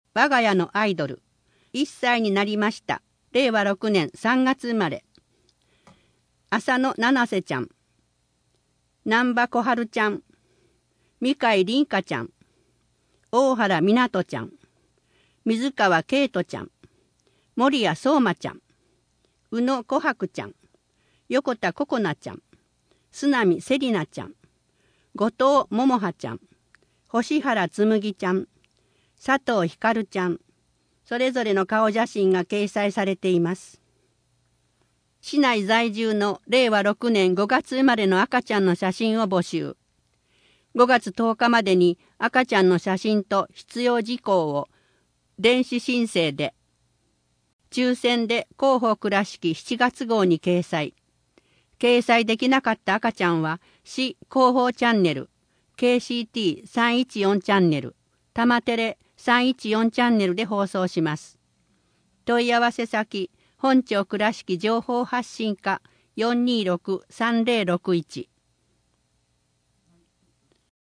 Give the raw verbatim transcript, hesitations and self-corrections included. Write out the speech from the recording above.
我が家のアイドル。いっさいになりました。れいわろくねんさんがつ生まれ。浅野七瀬ちゃん。南波小春ちゃん。三海凛香ちゃん。大原みなとちゃん。水川圭人ちゃん。森谷相馬ちゃん。宇野琥珀ちゃん。横田ココナちゃん。須波セリナちゃん。後藤桃葉ちゃん。星原つむぎちゃん。佐藤ひかるちゃん。それぞれの顔写真が掲載されています。市内在住のれいわろくねんごがつ生まれの赤ちゃんの写真を募集。ごがつとおかまでに赤ちゃんの写真と必要事項を電子申請で、抽選で広報倉敷しちがつ号に掲載。掲載できなかった赤ちゃんは市広報チャンネル、ケーシーティーさんいちよん チャンネル、玉テレさんいちよんチャンネルで放送します。問い合わせ先、本庁倉敷情報発信課 よんにーろくさんぜろろくいち